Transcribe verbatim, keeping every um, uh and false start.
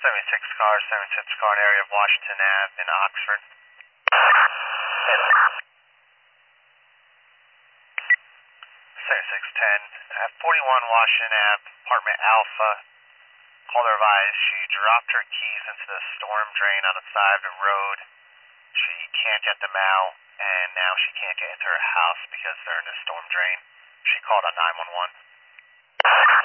seventy-six car, seventy-six car in area of Washington Ave in Oxford. seventy-six ten, at forty-one Washington Ave, apartment Alpha. Called her advised she dropped her keys into the storm drain on the side of the road. She can't get them out, and now she can't get into her house because they're in the storm drain. She called on nine one one.